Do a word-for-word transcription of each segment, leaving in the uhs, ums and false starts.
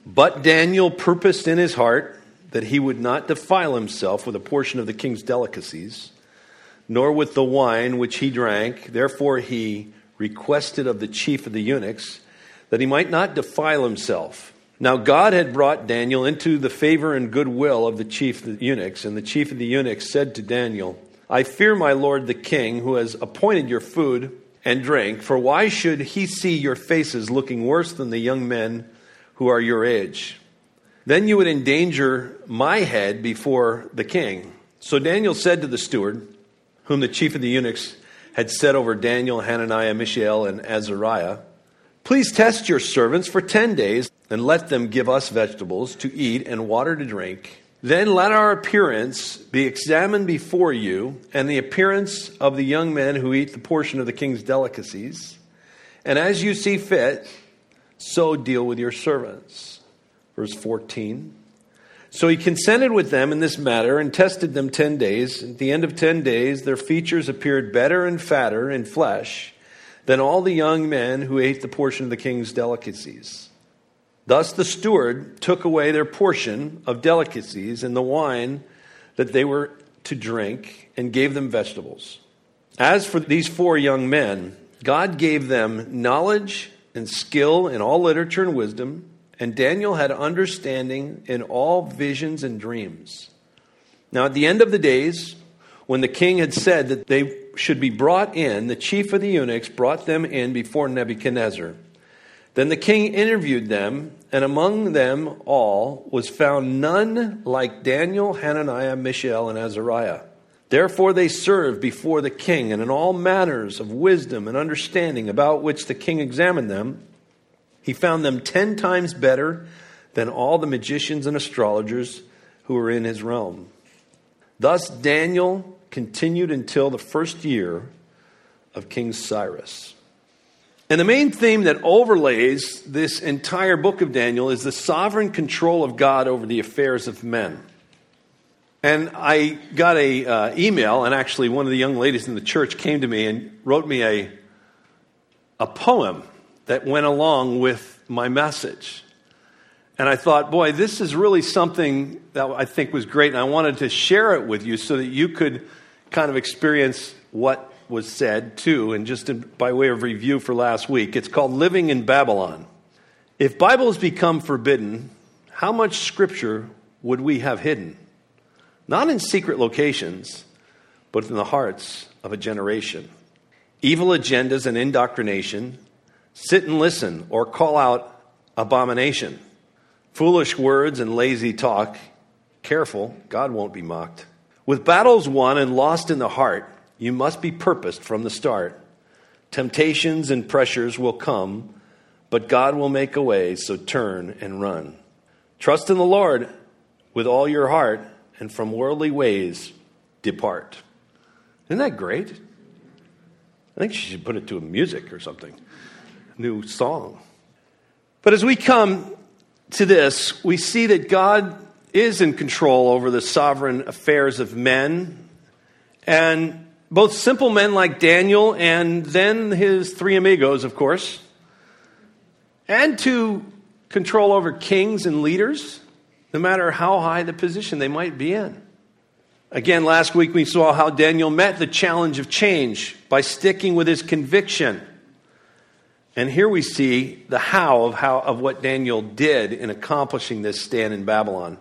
But Daniel purposed in his heart that he would not defile himself with a portion of the king's delicacies, nor with the wine which he drank. Therefore he requested of the chief of the eunuchs that he might not defile himself. Now God had brought Daniel into the favor and goodwill of the chief of the eunuchs, and the chief of the eunuchs said to Daniel, I fear my lord the king, who has appointed your food and drink, for why should he see your faces looking worse than the young men who are your age? Then you would endanger my head before the king. So Daniel said to the steward, whom the chief of the eunuchs had set over Daniel, Hananiah, Mishael, and Azariah, please test your servants for ten days, and let them give us vegetables to eat and water to drink. Then let our appearance be examined before you, and the appearance of the young men who eat the portion of the king's delicacies. And as you see fit, so deal with your servants. Verse fourteen. So he consented with them in this matter and tested them ten days. At the end of ten days, their features appeared better and fatter in flesh than all the young men who ate the portion of the king's delicacies. Thus the steward took away their portion of delicacies and the wine that they were to drink, and gave them vegetables. As for these four young men, God gave them knowledge and skill in all literature and wisdom, and Daniel had understanding in all visions and dreams. Now at the end of the days, when the king had said that they should be brought in, the chief of the eunuchs brought them in before Nebuchadnezzar. Then the king interviewed them, and among them all was found none like Daniel, Hananiah, Mishael, and Azariah. Therefore they served before the king, and in all matters of wisdom and understanding about which the king examined them, he found them ten times better than all the magicians and astrologers who were in his realm. Thus Daniel continued until the first year of King Cyrus. And the main theme that overlays this entire book of Daniel is the sovereign control of God over the affairs of men. And I got a uh, email, and actually one of the young ladies in the church came to me and wrote me a, a poem that went along with my message. And I thought, boy, this is really something that I think was great, and I wanted to share it with you so that you could kind of experience what was said too, and just in, by way of review for last week. It's called Living in Babylon. If Bibles become forbidden, how much scripture would we have hidden? Not in secret locations, but in the hearts of a generation. Evil agendas and indoctrination sit and listen or call out abomination. Foolish words and lazy talk. Careful, God won't be mocked. With battles won and lost in the heart, you must be purposed from the start. Temptations and pressures will come, but God will make a way, so turn and run. Trust in the Lord with all your heart, and from worldly ways depart. Isn't that great? I think you should put it to a music or something. New song. But as we come to this, we see that God is in control over the sovereign affairs of men, and both simple men like Daniel and then his three amigos, of course, and to control over kings and leaders, no matter how high the position they might be in. Again, last week we saw how Daniel met the challenge of change by sticking with his conviction. And here we see the how of how of what Daniel did in accomplishing this stand in Babylon.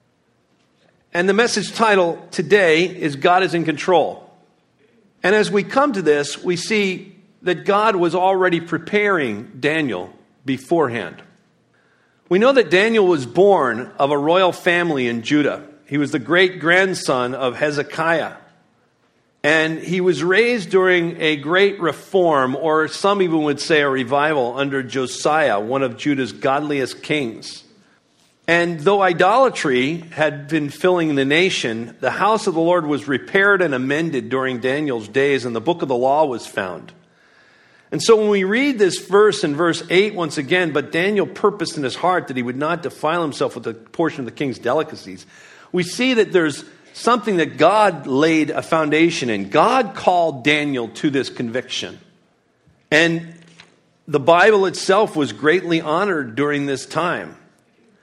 And the message title today is God is in control. And as we come to this, we see that God was already preparing Daniel beforehand. We know that Daniel was born of a royal family in Judah. He was the great-grandson of Hezekiah. And he was raised during a great reform, or some even would say a revival, under Josiah, one of Judah's godliest kings. And though idolatry had been filling the nation, the house of the Lord was repaired and amended during Daniel's days, and the book of the law was found. And so when we read this verse in verse eight once again, but Daniel purposed in his heart that he would not defile himself with a portion of the king's delicacies, we see that there's something that God laid a foundation in. God called Daniel to this conviction. And the Bible itself was greatly honored during this time.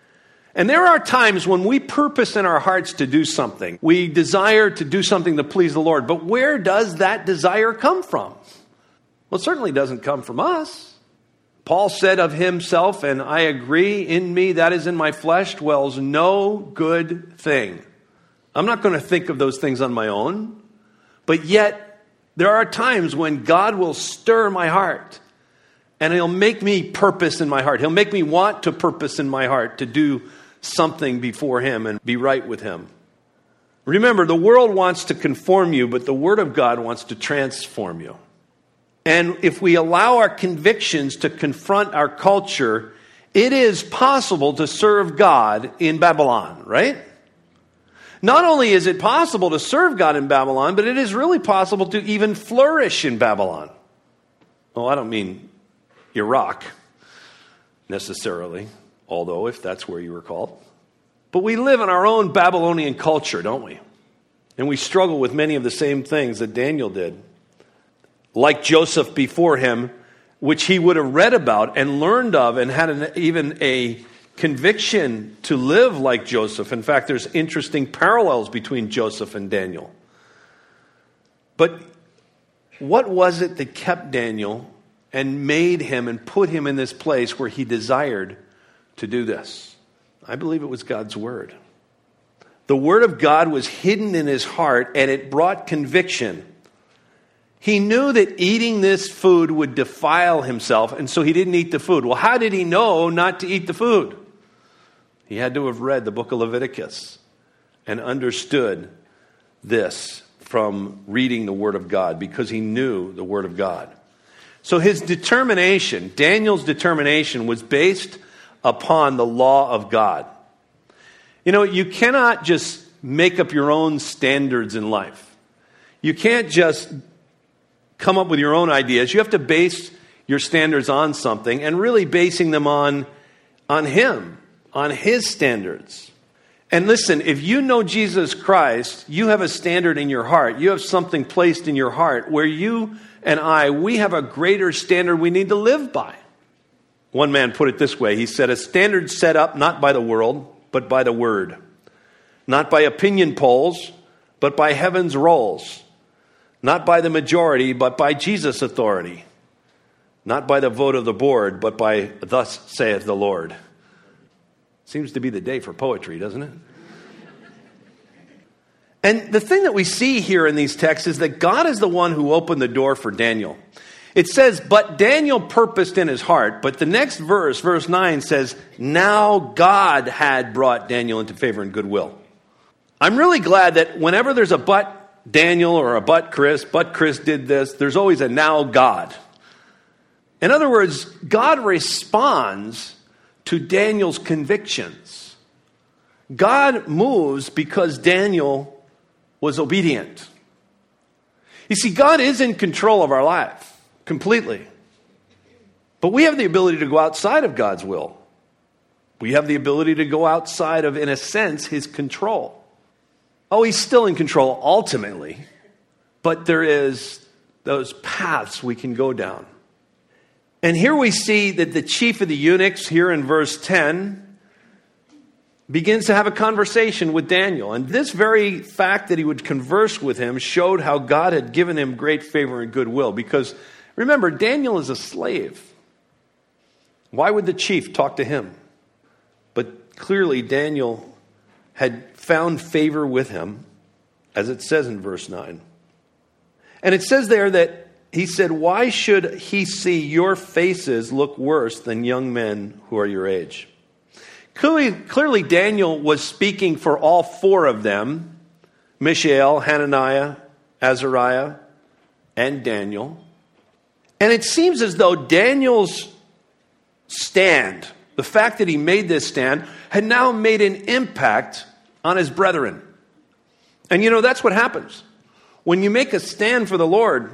And there are times when we purpose in our hearts to do something. We desire to do something to please the Lord. But where does that desire come from? Well, it certainly doesn't come from us. Paul said of himself, and I agree, in me, that is in my flesh, dwells no good thing. I'm not going to think of those things on my own. But yet, there are times when God will stir my heart. And He'll make me purpose in my heart. He'll make me want to purpose in my heart to do something before Him and be right with Him. Remember, the world wants to conform you, but the Word of God wants to transform you. And if we allow our convictions to confront our culture, it is possible to serve God in Babylon, right? Not only is it possible to serve God in Babylon, but it is really possible to even flourish in Babylon. Oh, I don't mean Iraq necessarily, although if that's where you were called. But we live in our own Babylonian culture, don't we? And we struggle with many of the same things that Daniel did. Like Joseph before him, which he would have read about and learned of and had an, even a conviction to live like Joseph. In fact, there's interesting parallels between Joseph and Daniel. But what was it that kept Daniel and made him and put him in this place where he desired to do this? I believe it was God's Word. The Word of God was hidden in his heart, and it brought conviction. He knew that eating this food would defile himself, and so he didn't eat the food. Well, how did he know not to eat the food? He had to have read the book of Leviticus and understood this from reading the Word of God, because he knew the Word of God. So his determination, Daniel's determination, was based upon the law of God. You know, you cannot just make up your own standards in life. You can't just come up with your own ideas. You have to base your standards on something, and really basing them on, on Him, on His standards. And listen, if you know Jesus Christ, you have a standard in your heart. You have something placed in your heart where you and I, we have a greater standard we need to live by. One man put it this way. He said, a standard set up not by the world, but by the Word. Not by opinion polls, but by heaven's rolls. Not by the majority, but by Jesus' authority. Not by the vote of the board, but by thus saith the Lord. Seems to be the day for poetry, doesn't it? And the thing that we see here in these texts is that God is the one who opened the door for Daniel. It says, but Daniel purposed in his heart. But the next verse, verse nine, says, now God had brought Daniel into favor and goodwill. I'm really glad that whenever there's a but Daniel or a but Chris, but Chris did this, there's always a now God. In other words, God responds to Daniel's convictions. God moves because Daniel was obedient. You see, God is in control of our life. Completely. But we have the ability to go outside of God's will. We have the ability to go outside of, in a sense, His control. Oh, He's still in control ultimately, but there is those paths we can go down. And here we see that the chief of the eunuchs, here in verse ten, begins to have a conversation with Daniel. And this very fact that he would converse with him showed how God had given him great favor and goodwill. Because remember, Daniel is a slave. Why would the chief talk to him? But clearly Daniel had found favor with him, as it says in verse nine. And it says there that he said, why should he see your faces look worse than young men who are your age? Clearly, clearly Daniel was speaking for all four of them, Mishael, Hananiah, Azariah, and Daniel. And it seems as though Daniel's stand, the fact that he made this stand, had now made an impact on his brethren. And you know, that's what happens. When you make a stand for the Lord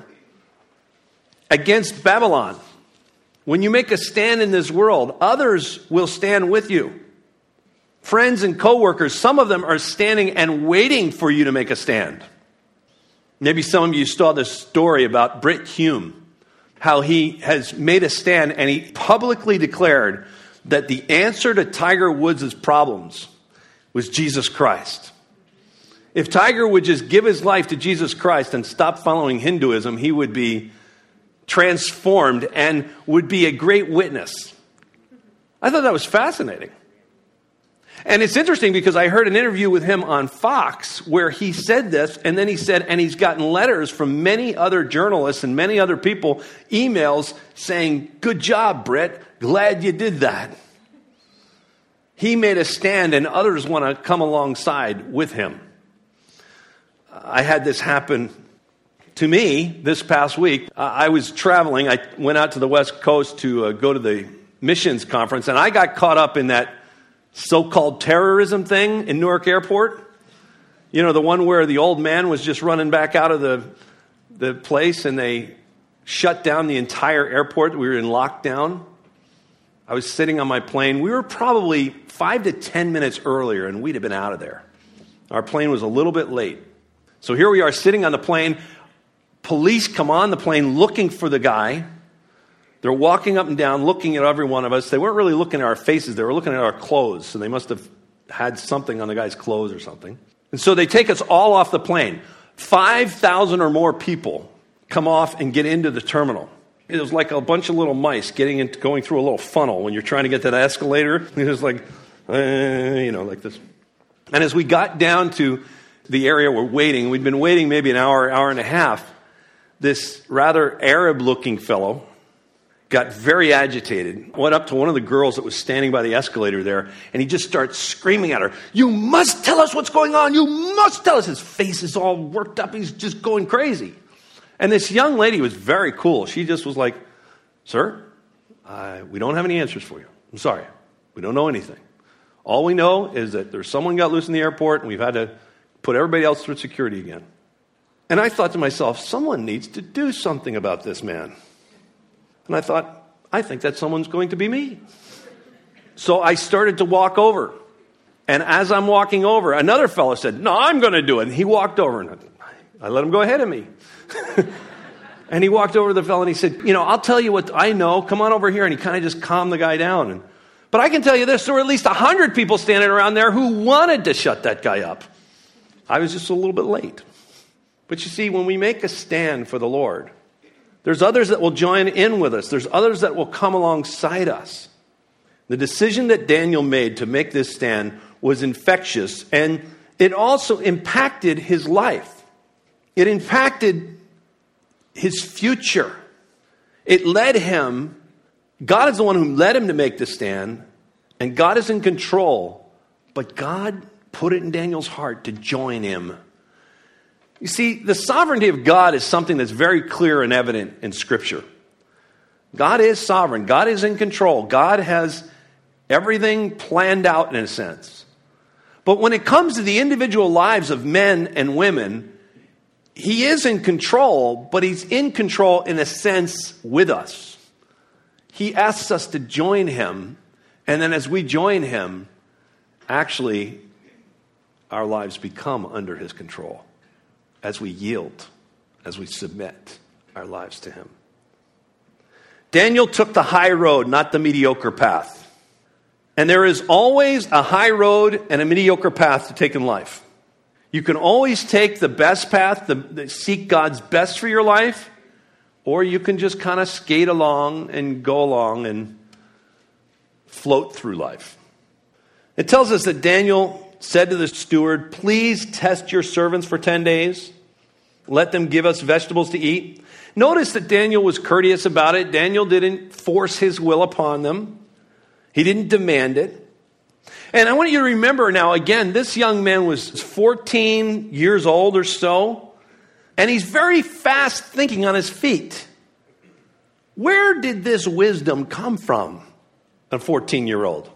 against Babylon, when you make a stand in this world, others will stand with you. Friends and coworkers, some of them are standing and waiting for you to make a stand. Maybe some of you saw this story about Britt Hume, how he has made a stand and he publicly declared that the answer to Tiger Woods' problems was Jesus Christ. If Tiger would just give his life to Jesus Christ and stop following Hinduism, he would be transformed and would be a great witness. I thought that was fascinating. And it's interesting because I heard an interview with him on Fox where he said this, and then he said, and he's gotten letters from many other journalists and many other people, emails saying, good job, Brett, glad you did that. He made a stand and others want to come alongside with him. I had this happen to me this past week. I was traveling. I went out to the West Coast to uh, go to the missions conference, and I got caught up in that so-called terrorism thing in Newark Airport. You know, the one where the old man was just running back out of the, the place and they shut down the entire airport. We were in lockdown. I was sitting on my plane. We were probably five to ten minutes earlier and we'd have been out of there. Our plane was a little bit late. So here we are sitting on the plane. Police come on the plane looking for the guy. They're walking up and down, looking at every one of us. They weren't really looking at our faces. They were looking at our clothes. So they must have had something on the guy's clothes or something. And so they take us all off the plane. five thousand or more people come off and get into the terminal. It was like a bunch of little mice getting into, going through a little funnel when you're trying to get to that escalator. It was like, uh, you know, like this. And as we got down to the area we're waiting, we'd been waiting maybe an hour, hour and a half. This rather Arab-looking fellow got very agitated, went up to one of the girls that was standing by the escalator there, and he just starts screaming at her, you must tell us what's going on. You must tell us. His face is all worked up. He's just going crazy. And this young lady was very cool. She just was like, sir, uh, we don't have any answers for you. I'm sorry. We don't know anything. All we know is that there's someone got loose in the airport, and we've had to put everybody else through security again. And I thought to myself, someone needs to do something about this man. And I thought, I think that someone's going to be me. So I started to walk over. And as I'm walking over, another fellow said, no, I'm going to do it. And he walked over, and I let him go ahead of me. And he walked over to the fellow, and he said, you know, I'll tell you what I know. Come on over here. And he kind of just calmed the guy down. And, but I can tell you this, there were at least one hundred people standing around there who wanted to shut that guy up. I was just a little bit late. But you see, when we make a stand for the Lord, there's others that will join in with us. There's others that will come alongside us. The decision that Daniel made to make this stand was infectious, and it also impacted his life. It impacted his future. It led him, God is the one who led him to make this stand, and God is in control, but God put it in Daniel's heart to join him. You see, the sovereignty of God is something that's very clear and evident in Scripture. God is sovereign. God is in control. God has everything planned out in a sense. But when it comes to the individual lives of men and women, He is in control, but He's in control in a sense with us. He asks us to join Him, and then as we join Him, actually, our lives become under His control. As we yield, as we submit our lives to Him. Daniel took the high road, not the mediocre path. And there is always a high road and a mediocre path to take in life. You can always take the best path, the, the, seek God's best for your life, or you can just kind of skate along and go along and float through life. It tells us that Daniel said to the steward, please test your servants for ten days. Let them give us vegetables to eat. Notice that Daniel was courteous about it. Daniel didn't force his will upon them. He didn't demand it. And I want you to remember now, again, this young man was fourteen years old or so, and he's very fast thinking on his feet. Where did this wisdom come from, a fourteen-year-old?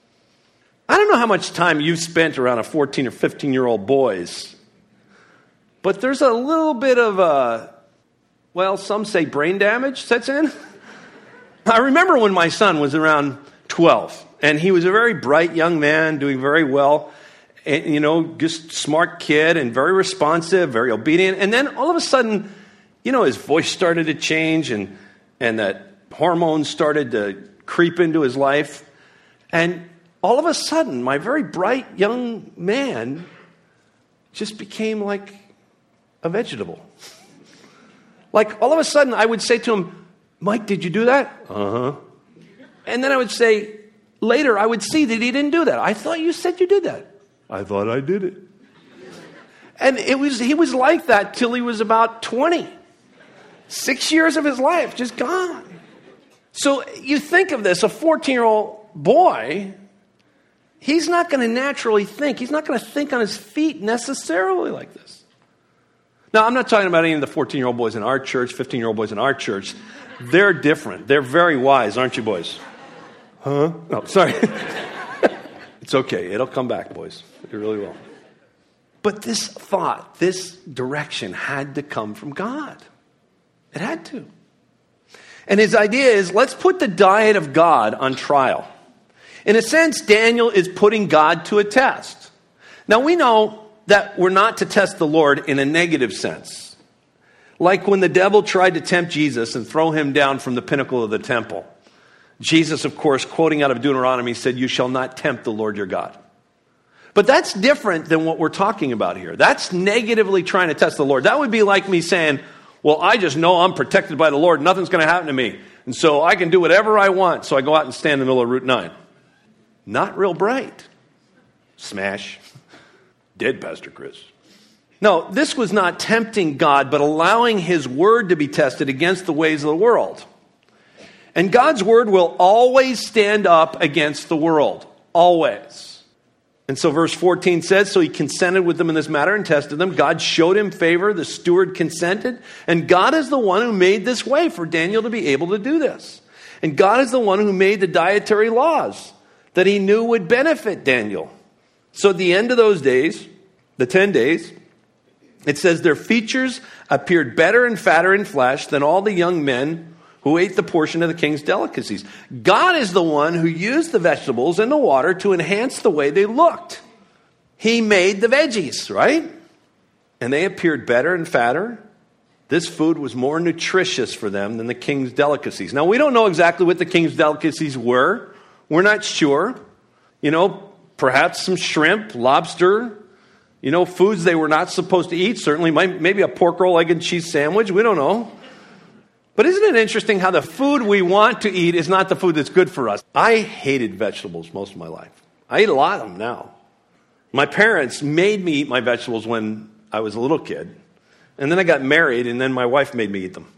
I don't know how much time you've spent around a fourteen or fifteen-year-old boys, but there's a little bit of a, well, some say brain damage sets in. I remember when my son was around twelve, and he was a very bright young man, doing very well, and, you know, just smart kid and very responsive, very obedient. And then all of a sudden, you know, his voice started to change, and, and that hormones started to creep into his life. And all of a sudden, my very bright young man just became like a vegetable. Like all of a sudden, I would say to him, Mike, did you do that? Uh-huh. And then I would say, later, I would see that he didn't do that. I thought you said you did that. I thought I did it. And it was he was like that till he was about twenty. Six years of his life just gone. So you think of this, a fourteen-year-old boy, he's not going to naturally think. He's not going to think on his feet necessarily like this. Now, I'm not talking about any of the fourteen-year-old boys in our church, fifteen-year-old boys in our church. They're different. They're very wise, aren't you, boys? Huh? Oh, sorry. It's okay. It'll come back, boys. It really will. But this thought, this direction had to come from God. It had to. And his idea is, let's put the diet of God on trial. In a sense, Daniel is putting God to a test. Now, we know that we're not to test the Lord in a negative sense. Like when the devil tried to tempt Jesus and throw him down from the pinnacle of the temple. Jesus, of course, quoting out of Deuteronomy, said, you shall not tempt the Lord your God. But that's different than what we're talking about here. That's negatively trying to test the Lord. That would be like me saying, well, I just know I'm protected by the Lord. Nothing's going to happen to me. And so I can do whatever I want. So I go out and stand in the middle of Route nine. Not real bright. Smash. Dead, Pastor Chris. No, this was not tempting God, but allowing his word to be tested against the ways of the world. And God's word will always stand up against the world. Always. And so verse fourteen says, so he consented with them in this matter and tested them. God showed him favor. The steward consented. And God is the one who made this way for Daniel to be able to do this. And God is the one who made the dietary laws that he knew would benefit Daniel. So at the end of those days, the ten days, it says their features appeared better and fatter in flesh than all the young men who ate the portion of the king's delicacies. God is the one who used the vegetables and the water to enhance the way they looked. He made the veggies, right? And they appeared better and fatter. This food was more nutritious for them than the king's delicacies. Now, we don't know exactly what the king's delicacies were. We're not sure. You know, perhaps some shrimp, lobster, you know, foods they were not supposed to eat. Certainly, maybe a pork roll, egg and cheese sandwich. We don't know. But isn't it interesting how the food we want to eat is not the food that's good for us? I hated vegetables most of my life. I eat a lot of them now. My parents made me eat my vegetables when I was a little kid. And then I got married, and then my wife made me eat them.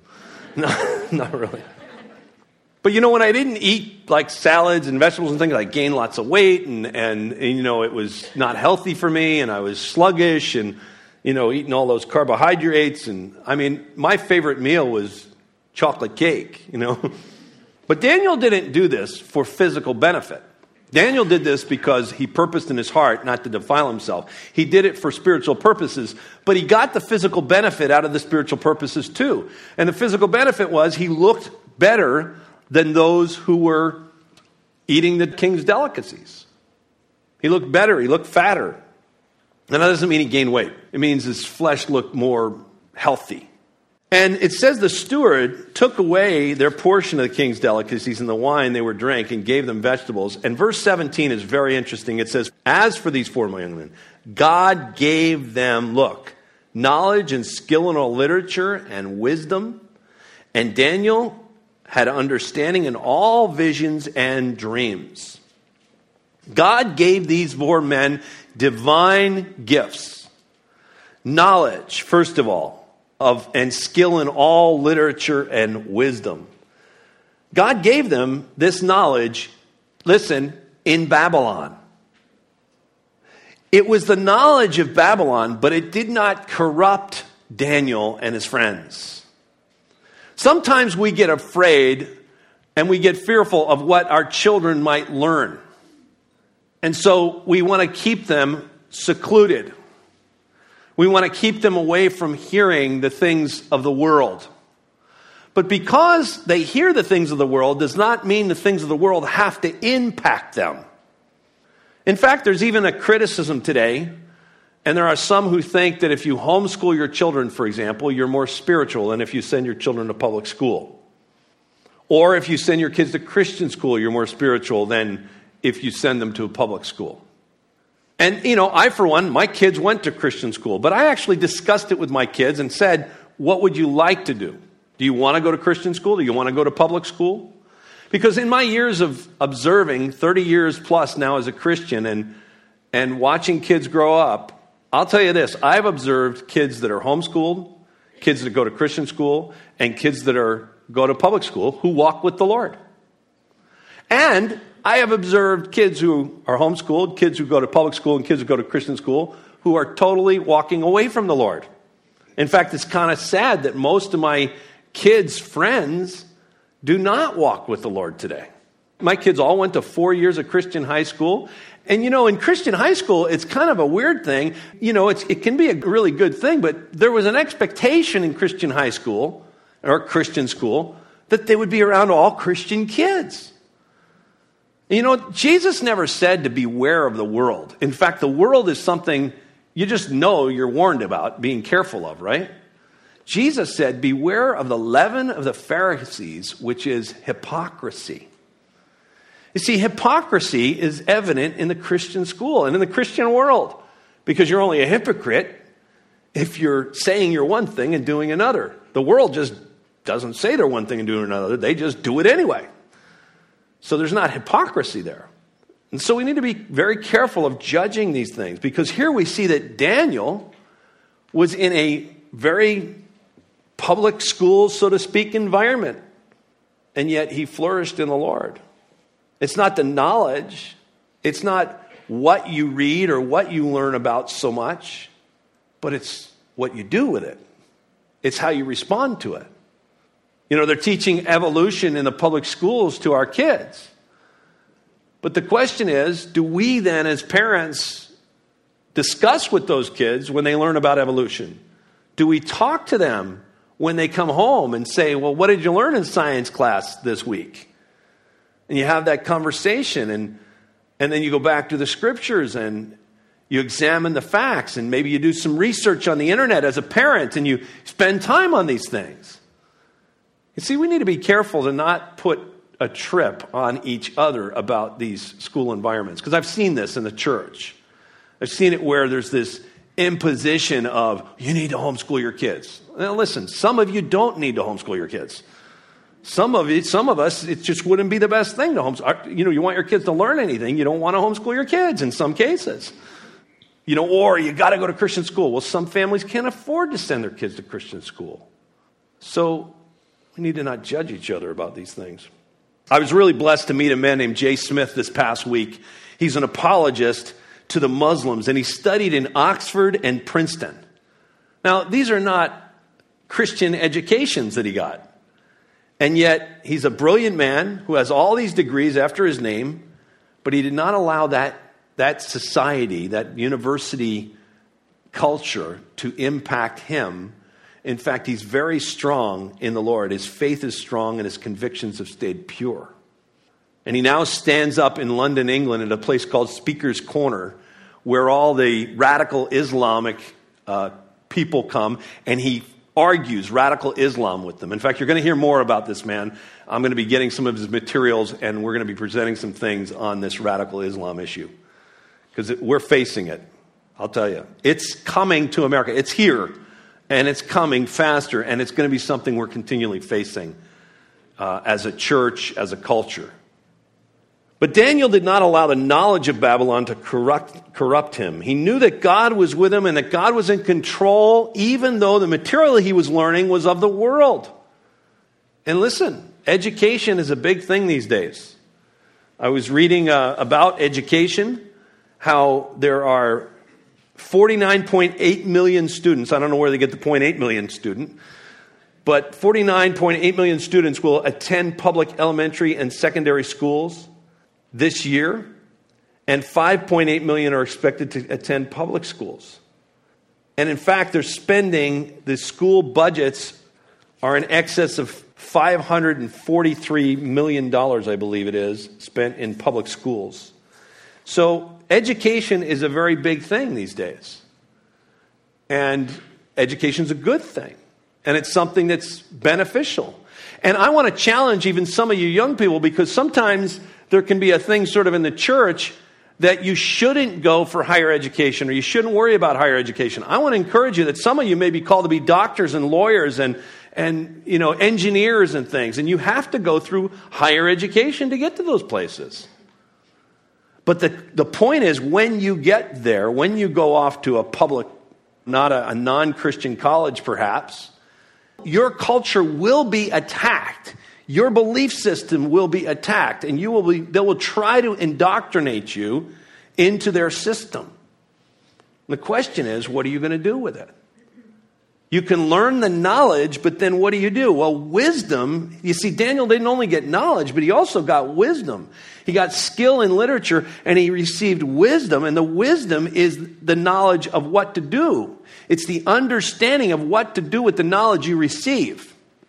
No, not really. But you know, when I didn't eat like salads and vegetables and things, I gained lots of weight, and, and, and you know, it was not healthy for me, and I was sluggish, and, you know, eating all those carbohydrates. And I mean, my favorite meal was chocolate cake, you know. But Daniel didn't do this for physical benefit. Daniel did this because he purposed in his heart not to defile himself. He did it for spiritual purposes, but he got the physical benefit out of the spiritual purposes too. And the physical benefit was he looked better than those who were eating the king's delicacies. He looked better. He looked fatter. And that doesn't mean he gained weight. It means his flesh looked more healthy. And it says the steward took away their portion of the king's delicacies and the wine they were drank and gave them vegetables. And verse seventeen is very interesting. It says, as for these four young men, God gave them, look, knowledge and skill in all literature and wisdom. And Daniel had understanding in all visions and dreams. God gave these four men divine gifts. Knowledge, first of all. Of, and skill in all literature and wisdom. God gave them this knowledge, listen, in Babylon. It was the knowledge of Babylon, but it did not corrupt Daniel and his friends. Sometimes we get afraid and we get fearful of what our children might learn. And so we want to keep them secluded. We want to keep them away from hearing the things of the world. But because they hear the things of the world does not mean the things of the world have to impact them. In fact, there's even a criticism today, and there are some who think that if you homeschool your children, for example, you're more spiritual than if you send your children to public school. Or if you send your kids to Christian school, you're more spiritual than if you send them to a public school. And, you know, I, for one, my kids went to Christian school, but I actually discussed it with my kids and said, what would you like to do? Do you want to go to Christian school? Do you want to go to public school? Because in my years of observing, thirty years plus now as a Christian, and, and watching kids grow up, I'll tell you this, I've observed kids that are homeschooled, kids that go to Christian school, and kids that are go to public school who walk with the Lord. And I have observed kids who are homeschooled, kids who go to public school, and kids who go to Christian school who are totally walking away from the Lord. In fact, it's kind of sad that most of my kids' friends do not walk with the Lord today. My kids all went to four years of Christian high school. And, you know, in Christian high school, it's kind of a weird thing. You know, it's, it can be a really good thing, but there was an expectation in Christian high school or Christian school that they would be around all Christian kids. You know, Jesus never said to beware of the world. In fact, the world is something you just know you're warned about being careful of, right? Jesus said, beware of the leaven of the Pharisees, which is hypocrisy. You see, hypocrisy is evident in the Christian school and in the Christian world, because you're only a hypocrite if you're saying you're one thing and doing another. The world just doesn't say they're one thing and doing another. They just do it anyway. So there's not hypocrisy there. And so we need to be very careful of judging these things, because here we see that Daniel was in a very public school, so to speak, environment, and yet he flourished in the Lord. It's not the knowledge, it's not what you read or what you learn about so much, but it's what you do with it. It's how you respond to it. You know, they're teaching evolution in the public schools to our kids. But the question is, do we then as parents discuss with those kids when they learn about evolution? Do we talk to them when they come home and say, well, what did you learn in science class this week? And you have that conversation, and, and then you go back to the scriptures and you examine the facts, and maybe you do some research on the internet as a parent and you spend time on these things. You see, we need to be careful to not put a trip on each other about these school environments, because I've seen this in the church. I've seen it where there's this imposition of, you need to homeschool your kids. Now listen, some of you don't need to homeschool your kids. Some of you, some of us, it just wouldn't be the best thing to homeschool. You know, you want your kids to learn anything, you don't want to homeschool your kids in some cases. You know, or you got to go to Christian school. Well, some families can't afford to send their kids to Christian school. So we need to not judge each other about these things. I was really blessed to meet a man named Jay Smith this past week. He's an apologist to the Muslims, and he studied in Oxford and Princeton. Now, these are not Christian educations that he got. And yet, he's a brilliant man who has all these degrees after his name, but he did not allow that, that society, that university culture to impact him. In fact, he's very strong in the Lord. His faith is strong and his convictions have stayed pure. And he now stands up in London, England, at a place called Speaker's Corner, where all the radical Islamic uh, people come, and he argues radical Islam with them. In fact, you're going to hear more about this man. I'm going to be getting some of his materials, and we're going to be presenting some things on this radical Islam issue, because we're facing it. I'll tell you. It's coming to America. It's here. And it's coming faster, and it's going to be something we're continually facing uh, as a church, as a culture. But Daniel did not allow the knowledge of Babylon to corrupt, corrupt him. He knew that God was with him and that God was in control, even though the material he was learning was of the world. And listen, education is a big thing these days. I was reading uh, about education, how there are forty-nine point eight million students. I don't know where they get the zero point eight million student, but forty-nine point eight million students will attend public elementary and secondary schools this year, and five point eight million are expected to attend public schools. And in fact, they're spending, the school budgets are in excess of five hundred forty-three million dollars, I believe it is, spent in public schools. So education is a very big thing these days. And education is a good thing. And it's something that's beneficial. And I want to challenge even some of you young people, because sometimes there can be a thing sort of in the church that you shouldn't go for higher education, or you shouldn't worry about higher education. I want to encourage you that some of you may be called to be doctors and lawyers and, and you know, engineers and things, and you have to go through higher education to get to those places. But the, the point is, when you get there, when you go off to a public, not a, a non-Christian college perhaps, your culture will be attacked. Your belief system will be attacked, and you will be, they will try to indoctrinate you into their system. The question is, what are you going to do with it? You can learn the knowledge, but then what do you do? Well, wisdom, you see, Daniel didn't only get knowledge, but he also got wisdom. He got skill in literature, and he received wisdom, and the wisdom is the knowledge of what to do. It's the understanding of what to do with the knowledge you receive.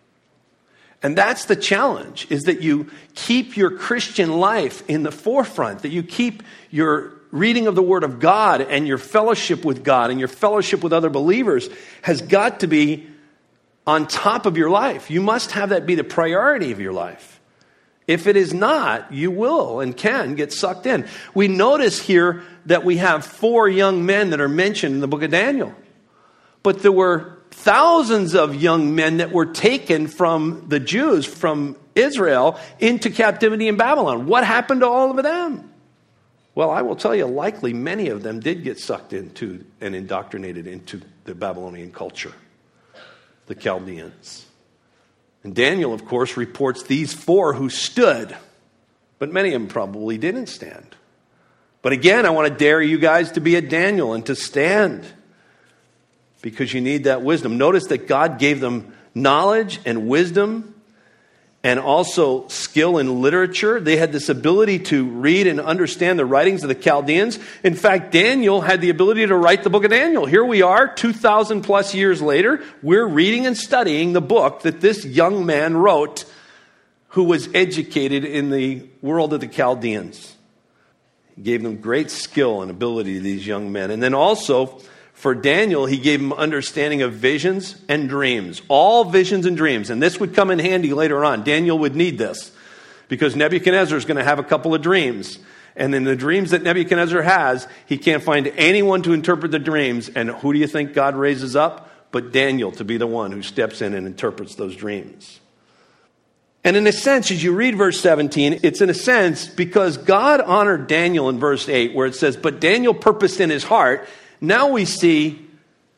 And that's the challenge, is that you keep your Christian life in the forefront, that you keep your reading of the Word of God and your fellowship with God and your fellowship with other believers has got to be on top of your life. You must have that be the priority of your life. If it is not, you will and can get sucked in. We notice here that we have four young men that are mentioned in the book of Daniel. But there were thousands of young men that were taken from the Jews, from Israel, into captivity in Babylon. What happened to all of them? Well, I will tell you, likely many of them did get sucked into and indoctrinated into the Babylonian culture, the Chaldeans. And Daniel, of course, reports these four who stood, but many of them probably didn't stand. But again, I want to dare you guys to be a Daniel and to stand, because you need that wisdom. Notice that God gave them knowledge and wisdom and also skill in literature. They had this ability to read and understand the writings of the Chaldeans. In fact, Daniel had the ability to write the book of Daniel. Here we are, two thousand plus years later. We're reading and studying the book that this young man wrote, who was educated in the world of the Chaldeans. He gave them great skill and ability to these young men. And then also, for Daniel, he gave him understanding of visions and dreams. All visions and dreams. And this would come in handy later on. Daniel would need this, because Nebuchadnezzar is going to have a couple of dreams. And in the dreams that Nebuchadnezzar has, he can't find anyone to interpret the dreams. And who do you think God raises up? But Daniel to be the one who steps in and interprets those dreams. And in a sense, as you read verse seventeen, it's in a sense because God honored Daniel in verse eight, where it says, but Daniel purposed in his heart. Now we see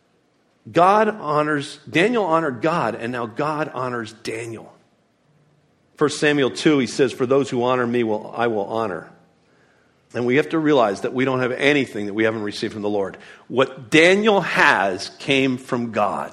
God honors, Daniel honored God, and now God honors Daniel. First Samuel two, he says, for those who honor me, will I will honor. And we have to realize that we don't have anything that we haven't received from the Lord. What Daniel has came from God.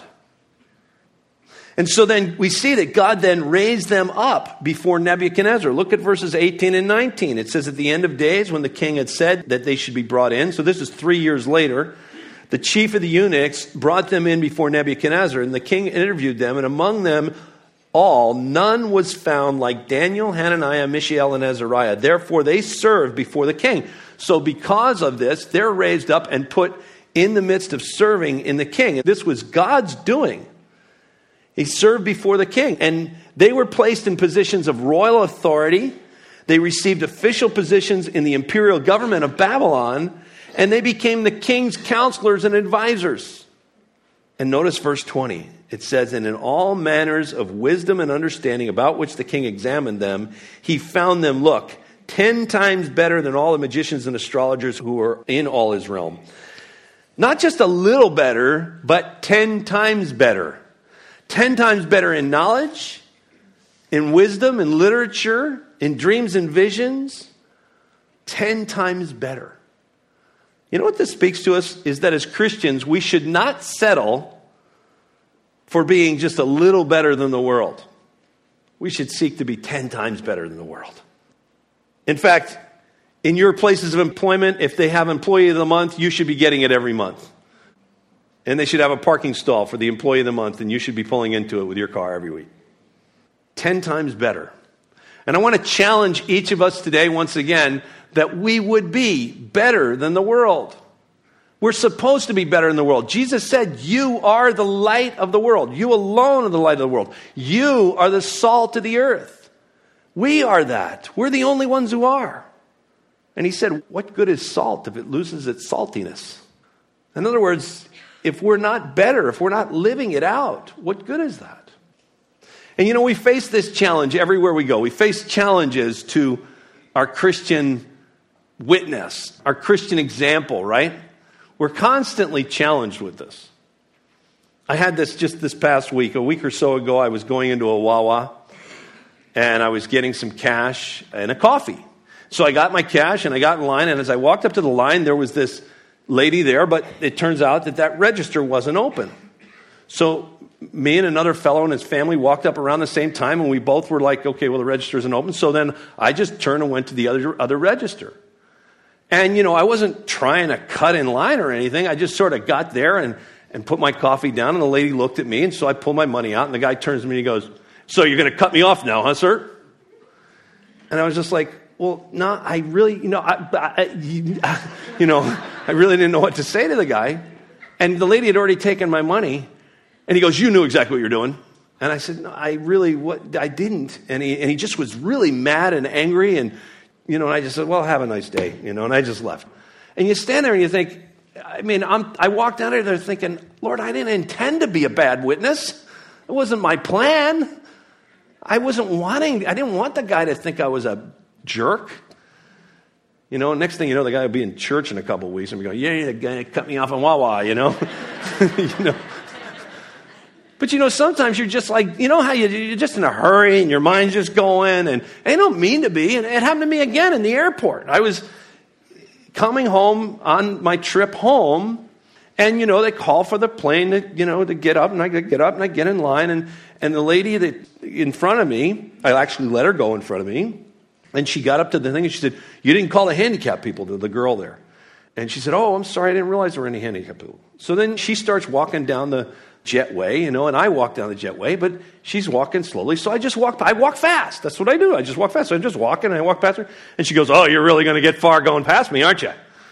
And so then we see that God then raised them up before Nebuchadnezzar. Look at verses eighteen and nineteen. It says, at the end of days, when the king had said that they should be brought in, so this is three years later, the chief of the eunuchs brought them in before Nebuchadnezzar, and the king interviewed them, and among them all, none was found like Daniel, Hananiah, Mishael, and Azariah. Therefore, they served before the king. So because of this, they're raised up and put in the midst of serving in the king. This was God's doing. He served before the king, and they were placed in positions of royal authority. They received official positions in the imperial government of Babylon, and they became the king's counselors and advisors. And notice verse twenty. It says, and in all manners of wisdom and understanding about which the king examined them, he found them, look, ten times better than all the magicians and astrologers who were in all his realm. Not just a little better, but ten times better. Ten times better in knowledge, in wisdom, in literature, in dreams and visions. Ten times better. You know what this speaks to us is that as Christians, we should not settle for being just a little better than the world. We should seek to be ten times better than the world. In fact, in your places of employment, if they have Employee of the Month, you should be getting it every month. And they should have a parking stall for the Employee of the Month, and you should be pulling into it with your car every week. Ten times better. And I want to challenge each of us today, once again, that we would be better than the world. We're supposed to be better than the world. Jesus said, you are the light of the world. You alone are the light of the world. You are the salt of the earth. We are that. We're the only ones who are. And he said, what good is salt if it loses its saltiness? In other words, if we're not better, if we're not living it out, what good is that? And you know, we face this challenge everywhere we go. We face challenges to our Christian witness, our Christian example, right? We're constantly challenged with this. I had this just this past week. A week or so ago, I was going into a Wawa, and I was getting some cash and a coffee. So I got my cash, and I got in line, and as I walked up to the line, there was this lady there, but it turns out that that register wasn't open. So me and another fellow and his family walked up around the same time, and we both were like, okay, well, the register isn't open. So then I just turned and went to the other other register. And, you know, I wasn't trying to cut in line or anything. I just sort of got there and, and put my coffee down, and the lady looked at me, and so I pulled my money out, and the guy turns to me and he goes, so you're going to cut me off now, huh, sir? And I was just like, well, no, I really, you know, I, I, you, you know, I really didn't know what to say to the guy. And the lady had already taken my money. And he goes, you knew exactly what you're doing. And I said, no, I really, what, I didn't. And he, and he just was really mad and angry. And, you know, and I just said, well, have a nice day, you know, and I just left. And you stand there and you think, I mean, I'm, I walked out of there thinking, Lord, I didn't intend to be a bad witness. It wasn't my plan. I wasn't wanting, I didn't want the guy to think I was a jerk. You know, next thing you know, the guy will be in church in a couple of weeks and be going, yeah, the guy cut me off in Wawa, you know. you know. But, you know, sometimes you're just like, you know how you, you're just in a hurry and your mind's just going, and they don't mean to be. And it happened to me again in the airport. I was coming home on my trip home, and, you know, they call for the plane to, you know, to get up, and I get up and I get in line, and, and the lady that in front of me, I actually let her go in front of me, and she got up to the thing and she said, you didn't call the handicapped people, to the girl there. And she said, oh, I'm sorry, I didn't realize there were any handicapped people. So then she starts walking down the jetway, you know, and I walk down the jetway, but she's walking slowly. So I just walk, I walk fast. That's what I do. I just walk fast. So I'm just walking and I walk past her. And she goes, oh, you're really going to get far going past me, aren't you?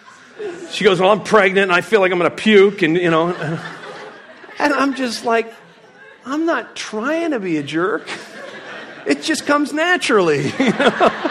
She goes, well, I'm pregnant and I feel like I'm going to puke, and, you know. And I'm just like, I'm not trying to be a jerk. It just comes naturally. You know?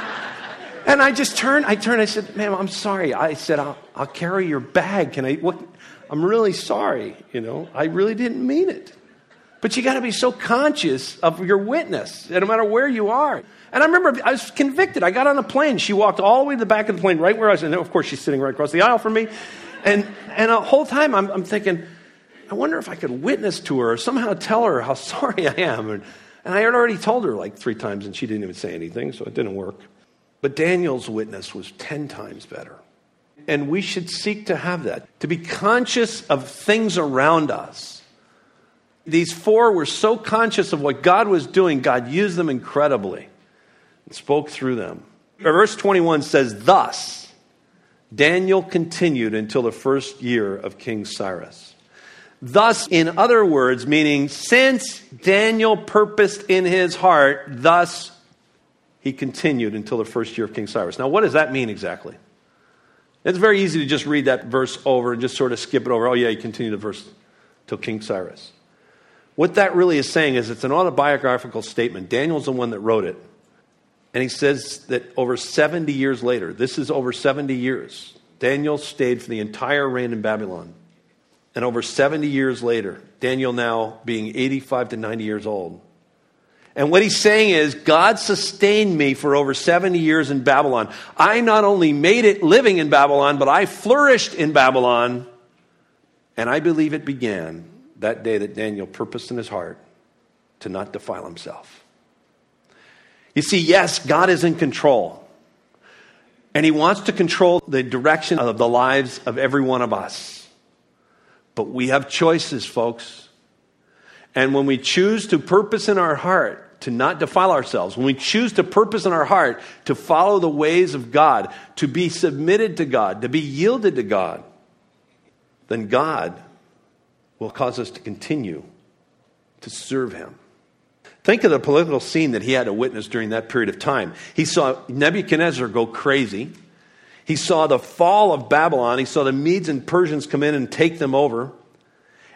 And I just turned, I turned, I said, ma'am, I'm sorry. I said, I'll, I'll carry your bag. Can I, what? I'm really sorry, you know. I really didn't mean it. But you got to be so conscious of your witness, no matter where you are. And I remember I was convicted. I got on a plane. She walked all the way to the back of the plane, right where I was. And of course, she's sitting right across the aisle from me. And and the whole time I'm, I'm thinking, I wonder if I could witness to her or somehow tell her how sorry I am. And, and I had already told her like three times, and she didn't even say anything, so it didn't work. But Daniel's witness was ten times better. And we should seek to have that, to be conscious of things around us. These four were so conscious of what God was doing, God used them incredibly and spoke through them. Verse twenty-one says, thus, Daniel continued until the first year of King Cyrus. Thus, in other words, meaning since Daniel purposed in his heart, thus he continued until the first year of King Cyrus. Now, what does that mean exactly? It's very easy to just read that verse over and just sort of skip it over. Oh, yeah, he continued the verse till King Cyrus. What that really is saying is it's an autobiographical statement. Daniel's the one that wrote it. And he says that over seventy years later, this is over seventy years, Daniel stayed for the entire reign in Babylon. And over seventy years later, Daniel now being eighty-five to ninety years old. And what he's saying is, God sustained me for over seventy years in Babylon. I not only made it living in Babylon, but I flourished in Babylon. And I believe it began that day that Daniel purposed in his heart to not defile himself. You see, yes, God is in control. And he wants to control the direction of the lives of every one of us. But we have choices, folks. And when we choose to purpose in our heart to not defile ourselves, when we choose to purpose in our heart to follow the ways of God, to be submitted to God, to be yielded to God, then God will cause us to continue to serve him. Think of the political scene that he had to witness during that period of time. He saw Nebuchadnezzar go crazy. He saw the fall of Babylon. He saw the Medes and Persians come in and take them over.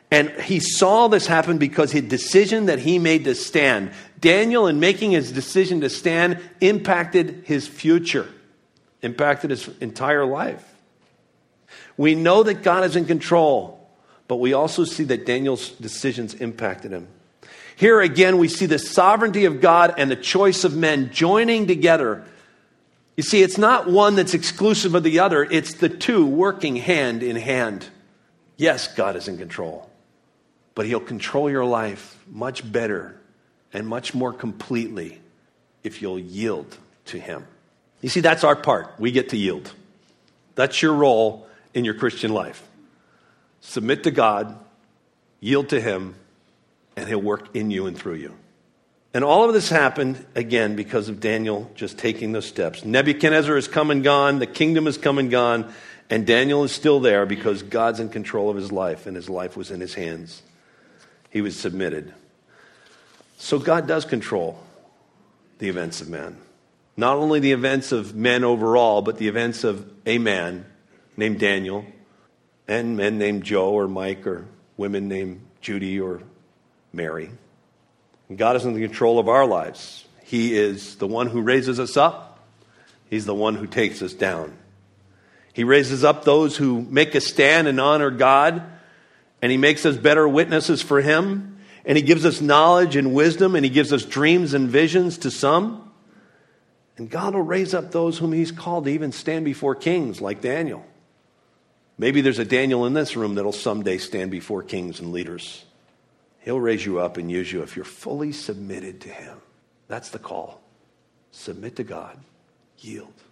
And he saw this happen because his decision that he made to stand. Daniel, in making his decision to stand, impacted his future, impacted his entire life. We know that God is in control, but we also see that Daniel's decisions impacted him. Here again, we see the sovereignty of God and the choice of men joining together. You see, it's not one that's exclusive of the other. It's the two working hand in hand. Yes, God is in control, but he'll control your life much better and much more completely if you'll yield to him. You see, that's our part. We get to yield. That's your role in your Christian life. Submit to God, yield to him, and he'll work in you and through you. And all of this happened, again, because of Daniel just taking those steps. Nebuchadnezzar has come and gone. The kingdom has come and gone. And Daniel is still there because God's in control of his life, and his life was in his hands. He was submitted. So God does control the events of men. Not only the events of men overall, but the events of a man named Daniel, and men named Joe or Mike, or women named Judy or Mary. And God is in control of our lives. He is the one who raises us up. He's the one who takes us down. He raises up those who make a stand and honor God, and he makes us better witnesses for him, and he gives us knowledge and wisdom, and he gives us dreams and visions to some. And God will raise up those whom he's called to even stand before kings like Daniel. Maybe there's a Daniel in this room that'll someday stand before kings and leaders. He'll raise you up and use you if you're fully submitted to him. That's the call. Submit to God. Yield.